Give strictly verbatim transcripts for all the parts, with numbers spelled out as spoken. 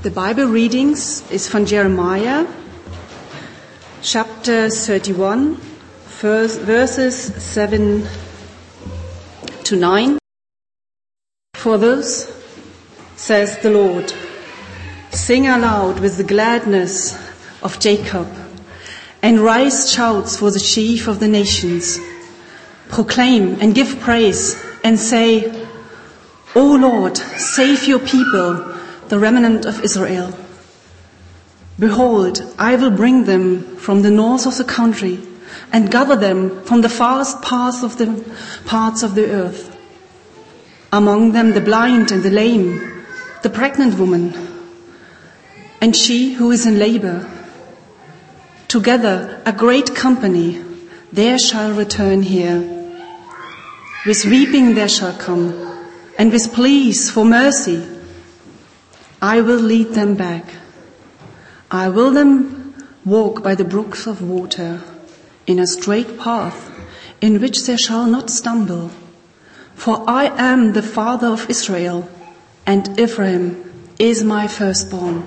The Bible readings is from Jeremiah, chapter thirty-one, verses seven to nine. For those, says the Lord, sing aloud with the gladness of Jacob, and raise shouts for the chief of the nations. Proclaim and give praise, and say, O Lord, save your people, the remnant of Israel. Behold, I will bring them from the north of the country, and gather them from the farthest parts of the parts of the earth. Among them the blind and the lame, the pregnant woman, and she who is in labor. Together a great company, there shall return here. With weeping there shall come, and with pleas for mercy. I will lead them back. I will them walk by the brooks of water, in a straight path, in which they shall not stumble. For I am the father of Israel, and Ephraim is my firstborn.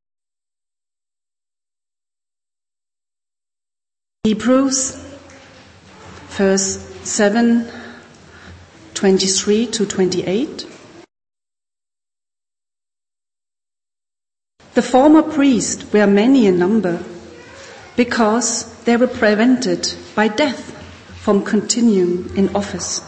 Hebrews, verse seven, twenty-three to twenty-eight. The former priests were many in number, because they were prevented by death from continuing in office.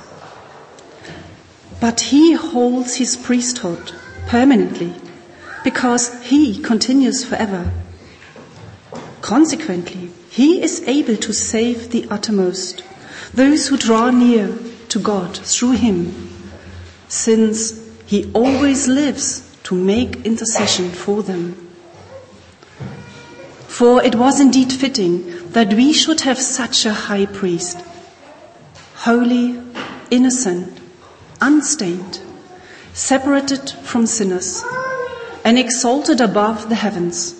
But he holds his priesthood permanently, because he continues forever. Consequently, he is able to save the uttermost, those who draw near to God through him, since he always lives to make intercession for them. For it was indeed fitting that we should have such a high priest, holy, innocent, unstained, separated from sinners, and exalted above the heavens.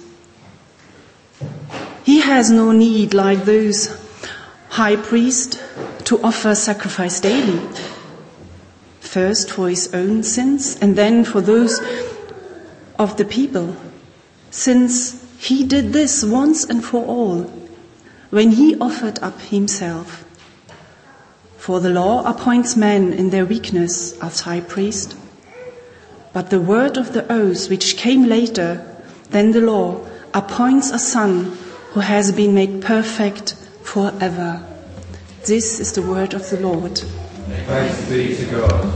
He has no need, like those high priests, to offer sacrifice daily, first for his own sins and then for those of the people, since he did this once and for all, when he offered up himself. For the law appoints men in their weakness as high priest, but the word of the oath which came later than the law appoints a son who has been made perfect forever. This is the word of the Lord. Thanks be to God.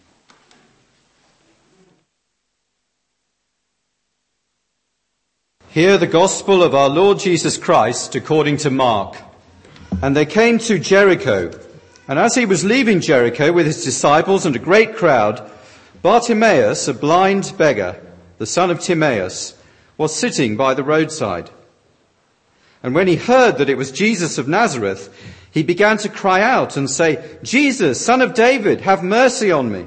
Hear the gospel of our Lord Jesus Christ according to Mark. And they came to Jericho, and as he was leaving Jericho with his disciples and a great crowd, Bartimaeus, a blind beggar, the son of Timaeus, was sitting by the roadside. And when he heard that it was Jesus of Nazareth, he began to cry out and say, Jesus, Son of David, have mercy on me.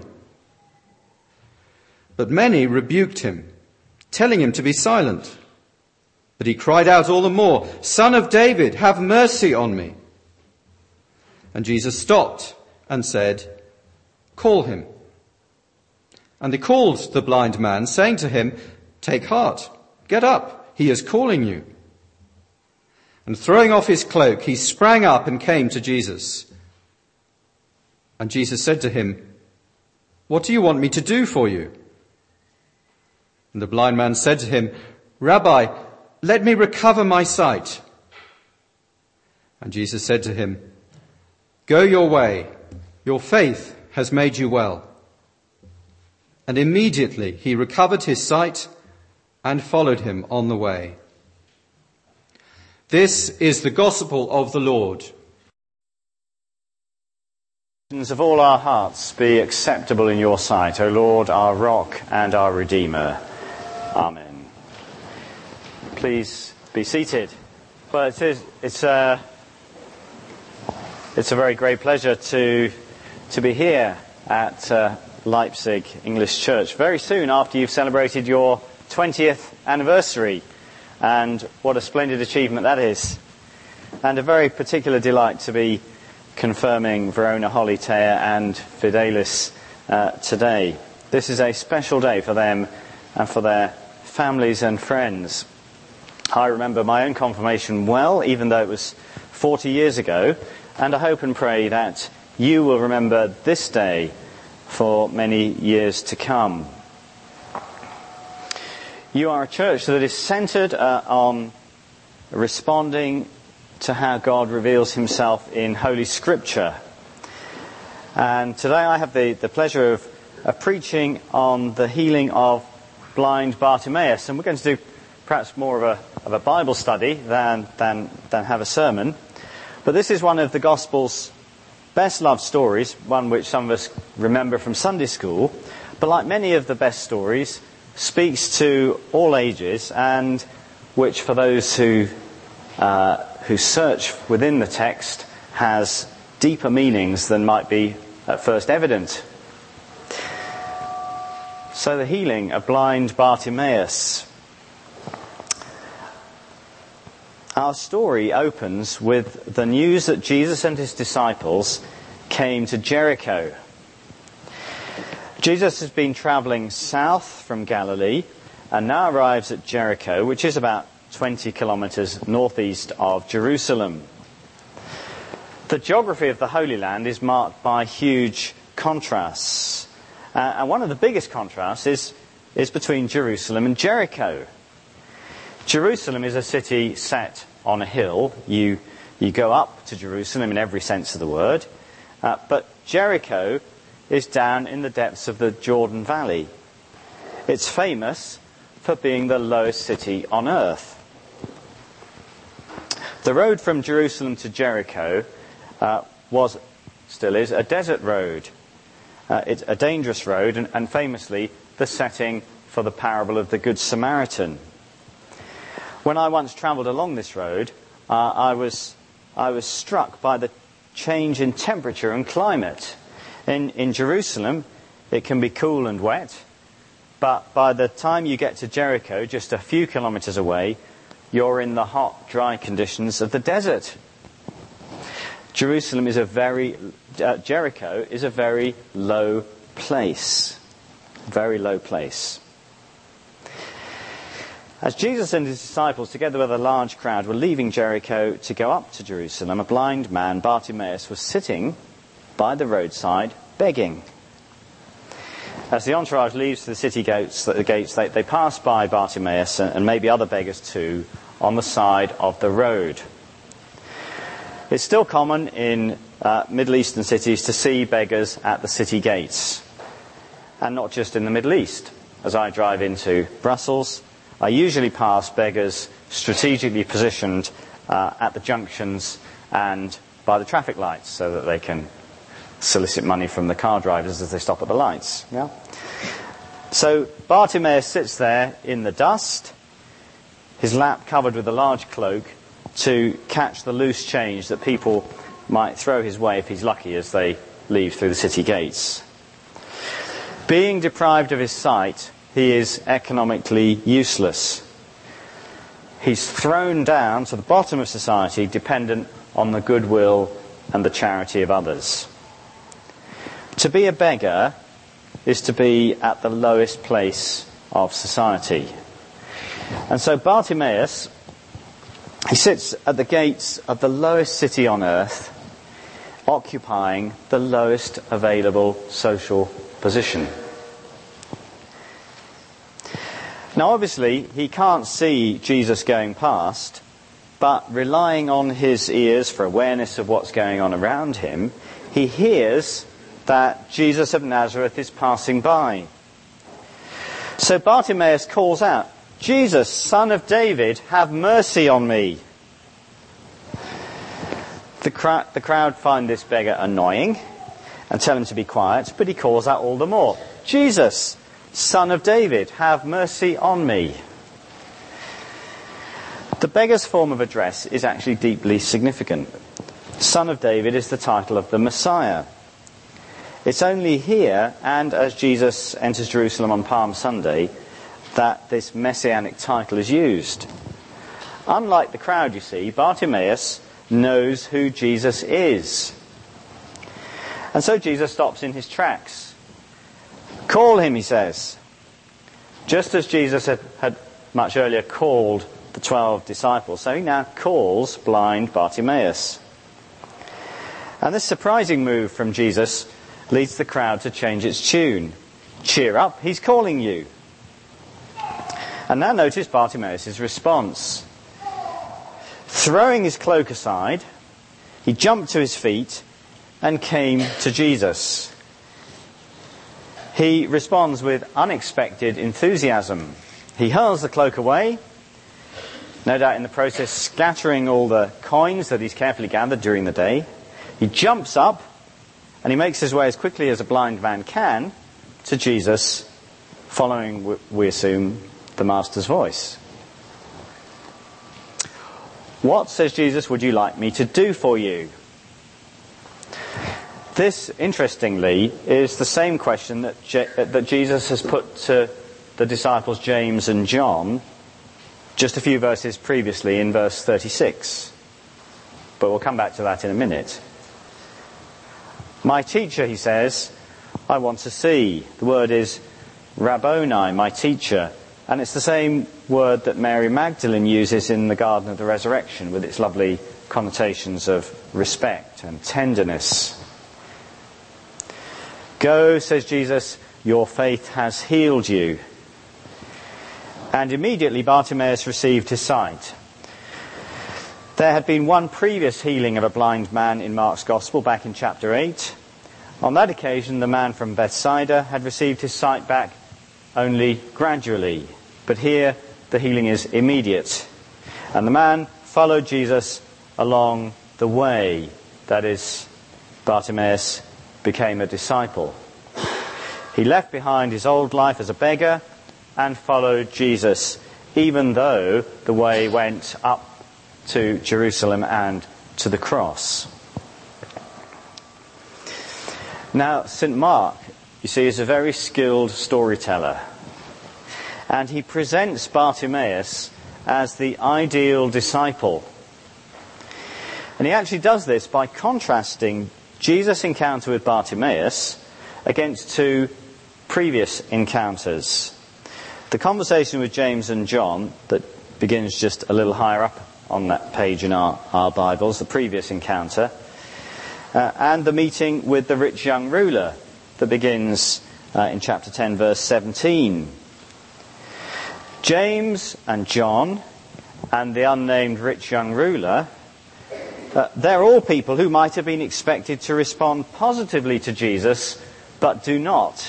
But many rebuked him, telling him to be silent. But he cried out all the more, Son of David, have mercy on me. And Jesus stopped and said, Call him. And they called the blind man, saying to him, Take heart, get up, he is calling you. And throwing off his cloak, he sprang up and came to Jesus. And Jesus said to him, What do you want me to do for you? And the blind man said to him, Rabbi, let me recover my sight. And Jesus said to him, Go your way, your faith has made you well. And immediately he recovered his sight and followed him on the way. This is the gospel of the Lord. Of all our hearts be acceptable in your sight, O Lord, our rock and our redeemer. Amen. Please be seated. Well, it is, it's a, it's a very great pleasure to, to be here at uh, Leipzig English Church very soon after you've celebrated your twentieth anniversary. And what a splendid achievement that is. And a very particular delight to be confirming Verona Holitea and Fidelis uh, today. This is a special day for them and for their families and friends, I remember my own confirmation well, even though it was forty years ago, and I hope and pray that you will remember this day for many years to come. You are a church that is centred uh, on responding to how God reveals himself in Holy Scripture. And today I have the, the pleasure of, of preaching on the healing of blind Bartimaeus. And we're going to do perhaps more of a, of a Bible study than, than, than have a sermon. But this is one of the Gospel's best loved stories, one which some of us remember from Sunday school. But like many of the best stories, speaks to all ages, and which for those who uh, who search within the text has deeper meanings than might be at first evident. So the healing of blind Bartimaeus. Our story opens with the news that Jesus and his disciples came to Jericho. Jesus has been travelling south from Galilee and now arrives at Jericho, which is about twenty kilometres northeast of Jerusalem. The geography of the Holy Land is marked by huge contrasts. Uh, and one of the biggest contrasts is, is between Jerusalem and Jericho. Jerusalem is a city set on a hill. You, you go up to Jerusalem in every sense of the word. Uh, but Jericho is down in the depths of the Jordan Valley. It's famous for being the lowest city on earth. The road from Jerusalem to Jericho uh, was, still is, a desert road. Uh, it's a dangerous road, and, and famously the setting for the parable of the Good Samaritan. When I once travelled along this road, uh, I was I was struck by the change in temperature and climate. In, in Jerusalem, it can be cool and wet, but by the time you get to Jericho, just a few kilometres away, you're in the hot, dry conditions of the desert. Jerusalem is a very, uh, Jericho is a very low place. Very low place. As Jesus and his disciples, together with a large crowd, were leaving Jericho to go up to Jerusalem, a blind man, Bartimaeus, was sitting by the roadside begging. As the entourage leaves the city gates, the gates they, they pass by Bartimaeus and, and maybe other beggars too on the side of the road. It's still common in uh, Middle Eastern cities to see beggars at the city gates, and not just in the Middle East. As I drive into Brussels, I usually pass beggars strategically positioned uh, at the junctions and by the traffic lights so that they can solicit money from the car drivers as they stop at the lights. Yeah? So Bartimaeus sits there in the dust, his lap covered with a large cloak, to catch the loose change that people might throw his way if he's lucky as they leave through the city gates. Being deprived of his sight, he is economically useless. He's thrown down to the bottom of society, dependent on the goodwill and the charity of others. To be a beggar is to be at the lowest place of society. And so Bartimaeus, he sits at the gates of the lowest city on earth, occupying the lowest available social position. Now obviously he can't see Jesus going past, but relying on his ears for awareness of what's going on around him, he hears that Jesus of Nazareth is passing by. So Bartimaeus calls out, "Jesus, Son of David, have mercy on me." The, cra- the crowd find this beggar annoying and tell him to be quiet, but he calls out all the more, "Jesus, Son of David, have mercy on me." The beggar's form of address is actually deeply significant. Son of David is the title of the Messiah. It's only here, and as Jesus enters Jerusalem on Palm Sunday, that this messianic title is used. Unlike the crowd, you see, Bartimaeus knows who Jesus is. And so Jesus stops in his tracks. "Call him," he says. Just as Jesus had, had much earlier called the twelve disciples. So he now calls blind Bartimaeus. And this surprising move from Jesus leads the crowd to change its tune. Cheer up, he's calling you. And now notice Bartimaeus' response. Throwing his cloak aside, he jumped to his feet and came to Jesus. He responds with unexpected enthusiasm. He hurls the cloak away, no doubt in the process scattering all the coins that he's carefully gathered during the day. He jumps up and he makes his way as quickly as a blind man can to Jesus, following, we assume, the Master's voice. What, says Jesus, would you like me to do for you? This, interestingly, is the same question that, Je- that Jesus has put to the disciples James and John just a few verses previously in verse thirty-six. But we'll come back to that in a minute. My teacher, he says, I want to see. The word is Rabboni, my teacher. And it's the same word that Mary Magdalene uses in the Garden of the Resurrection, with its lovely connotations of respect and tenderness. Go, says Jesus, your faith has healed you. And immediately Bartimaeus received his sight. There had been one previous healing of a blind man in Mark's Gospel back in chapter eight. On that occasion, the man from Bethsaida had received his sight back only gradually. But here, the healing is immediate. And the man followed Jesus along the way. That is, Bartimaeus became a disciple. He left behind his old life as a beggar and followed Jesus, even though the way went up to Jerusalem and to the cross. Now, Saint Mark, you see, is a very skilled storyteller. And he presents Bartimaeus as the ideal disciple. And he actually does this by contrasting Jesus' encounter with Bartimaeus against two previous encounters. The conversation with James and John, that begins just a little higher up on that page in our, our Bibles, the previous encounter, uh, and the meeting with the rich young ruler that begins uh, in chapter ten, verse seventeen. James and John and the unnamed rich young ruler, uh, they're all people who might have been expected to respond positively to Jesus, but do not.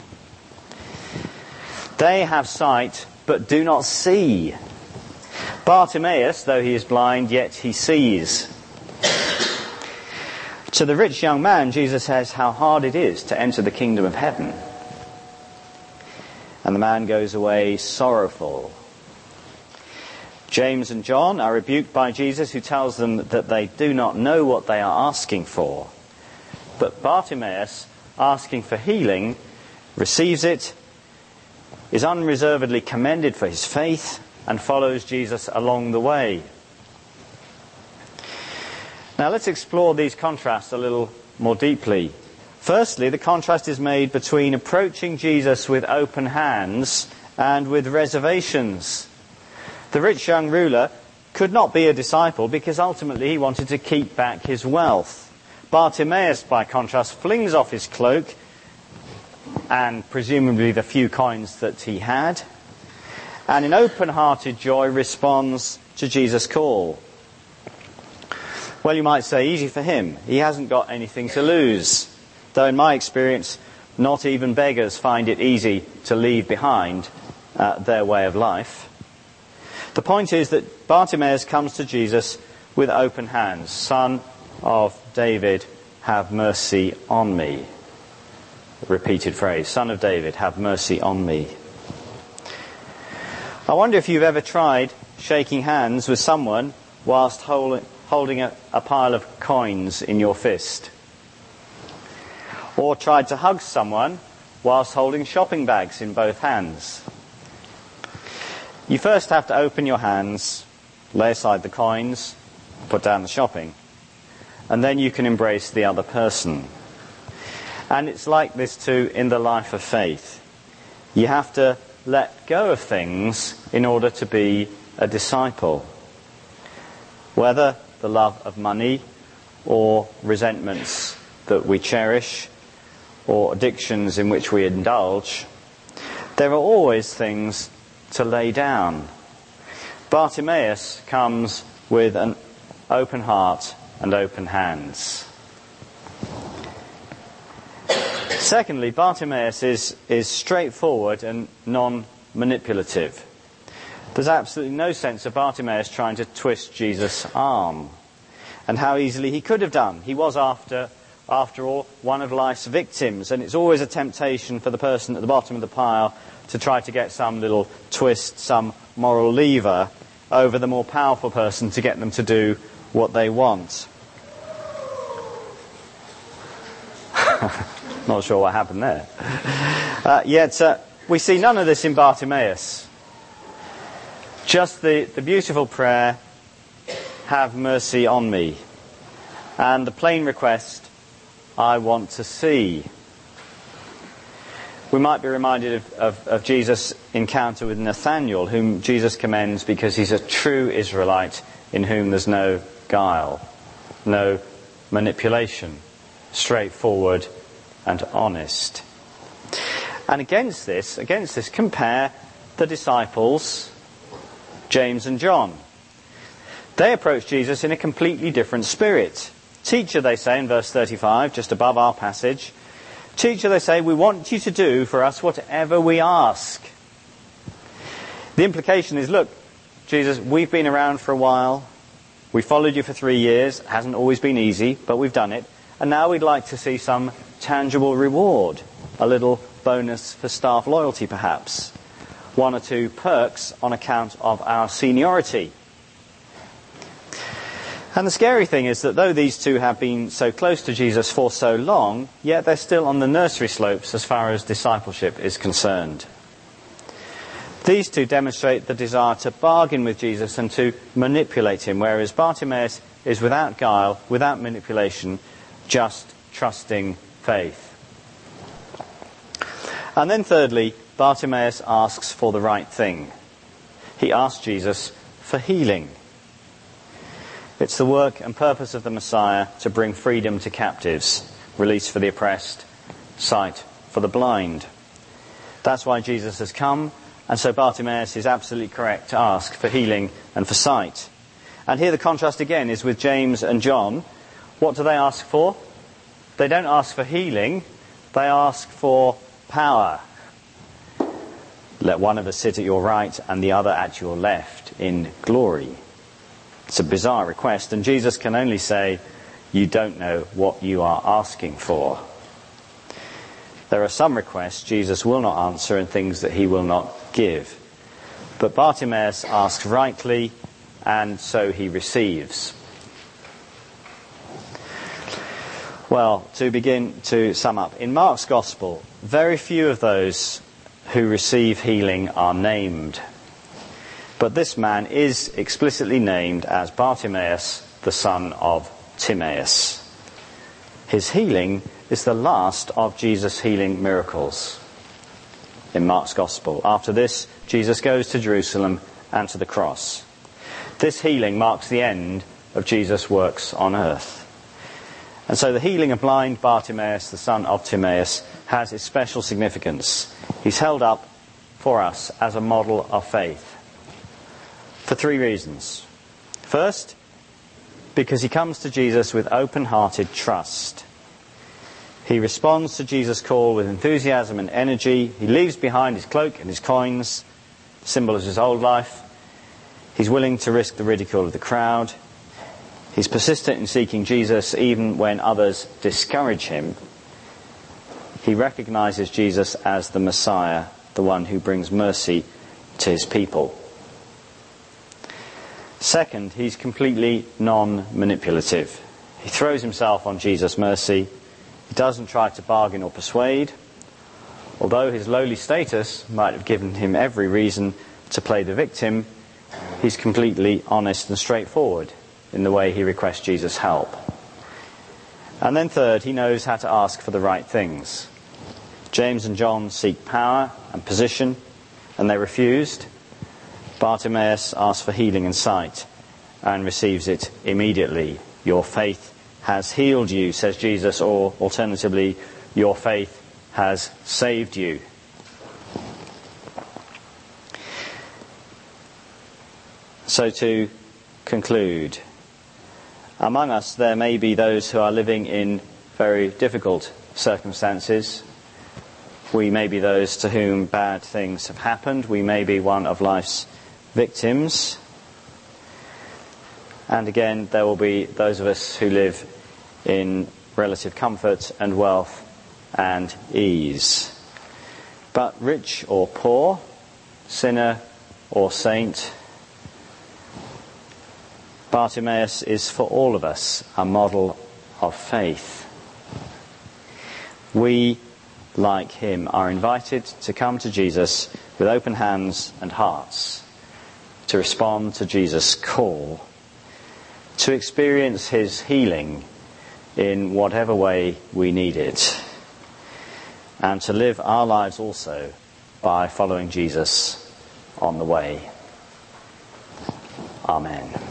They have sight, but do not see. Bartimaeus, though he is blind, yet he sees. To the rich young man, Jesus says how hard it is to enter the kingdom of heaven. And the man goes away sorrowful. James and John are rebuked by Jesus, who tells them that they do not know what they are asking for. But Bartimaeus, asking for healing, receives it, is unreservedly commended for his faith, and follows Jesus along the way. Now let's explore these contrasts a little more deeply. Firstly, the contrast is made between approaching Jesus with open hands and with reservations. The rich young ruler could not be a disciple because ultimately he wanted to keep back his wealth. Bartimaeus, by contrast, flings off his cloak and presumably the few coins that he had, and in open-hearted joy responds to Jesus' call. Well, you might say, easy for him. He hasn't got anything to lose. Though in my experience, not even beggars find it easy to leave behind uh, their way of life. The point is that Bartimaeus comes to Jesus with open hands. Son of David, have mercy on me. Repeated phrase. Son of David, have mercy on me. I wonder if you've ever tried shaking hands with someone whilst hold, holding a, a pile of coins in your fist. Or tried to hug someone whilst holding shopping bags in both hands. You first have to open your hands, lay aside the coins, put down the shopping, and then you can embrace the other person. And it's like this too in the life of faith. You have to let go of things in order to be a disciple. Whether the love of money or resentments that we cherish or addictions in which we indulge, there are always things to lay down. Bartimaeus comes with an open heart and open hands. Secondly, Bartimaeus is, is straightforward and non-manipulative. There's absolutely no sense of Bartimaeus trying to twist Jesus' arm, and how easily he could have done. He was, after, after all, one of life's victims, and it's always a temptation for the person at the bottom of the pile to try to get some little twist, some moral lever over the more powerful person to get them to do what they want. Not sure what happened there. Uh, yet uh, we see none of this in Bartimaeus. Just the, the beautiful prayer, "Have mercy on me," and the plain request, "I want to see." We might be reminded of, of, of Jesus' encounter with Nathanael, whom Jesus commends because he's a true Israelite in whom there's no guile, no manipulation, straightforward and honest. And against this, against this, compare the disciples, James and John. They approach Jesus in a completely different spirit. "Teacher," they say in verse thirty-five, just above our passage, "Teacher," they say, "we want you to do for us whatever we ask." The implication is, look, Jesus, we've been around for a while. We followed you for three years. It hasn't always been easy, but we've done it. And now we'd like to see some tangible reward. A little bonus for staff loyalty, perhaps. One or two perks on account of our seniority. And the scary thing is that though these two have been so close to Jesus for so long, yet they're still on the nursery slopes as far as discipleship is concerned. These two demonstrate the desire to bargain with Jesus and to manipulate him, whereas Bartimaeus is without guile, without manipulation, just trusting faith. And then thirdly, Bartimaeus asks for the right thing. He asks Jesus for healing. It's the work and purpose of the Messiah to bring freedom to captives, release for the oppressed, sight for the blind. That's why Jesus has come, and so Bartimaeus is absolutely correct to ask for healing and for sight. And here the contrast again is with James and John. What do they ask for? They don't ask for healing, they ask for power. "Let one of us sit at your right and the other at your left in glory." It's a bizarre request, and Jesus can only say, "You don't know what you are asking for." There are some requests Jesus will not answer and things that he will not give. But Bartimaeus asks rightly, and so he receives. Well, to begin to sum up, in Mark's Gospel, very few of those who receive healing are named. But this man is explicitly named as Bartimaeus, the son of Timaeus. His healing is the last of Jesus' healing miracles in Mark's Gospel. After this, Jesus goes to Jerusalem and to the cross. This healing marks the end of Jesus' works on earth. And so the healing of blind Bartimaeus, the son of Timaeus, has its special significance. He's held up for us as a model of faith for three reasons. First, because he comes to Jesus with open-hearted trust. He responds to Jesus' call with enthusiasm and energy. He leaves behind his cloak and his coins, symbol of his old life. He's willing to risk the ridicule of the crowd. He's persistent in seeking Jesus even when others discourage him. He recognizes Jesus as the Messiah, the one who brings mercy to his people. Second, he's completely non-manipulative. He throws himself on Jesus' mercy. He doesn't try to bargain or persuade. Although his lowly status might have given him every reason to play the victim, he's completely honest and straightforward in the way he requests Jesus' help. And then third, he knows how to ask for the right things. James and John seek power and position, and they refused, Bartimaeus asked for healing and sight and receives it immediately. Your faith has healed you, says Jesus, or alternatively, your faith has saved you. So to conclude, among us there may be those who are living in very difficult circumstances. We may be those to whom bad things have happened. We may be one of life's victims. And again, there will be those of us who live in relative comfort and wealth and ease. But rich or poor, sinner or saint, Bartimaeus is for all of us a model of faith. We, like him, are invited to come to Jesus with open hands and hearts, to respond to Jesus' call, to experience his healing in whatever way we need it, and to live our lives also by following Jesus on the way. Amen.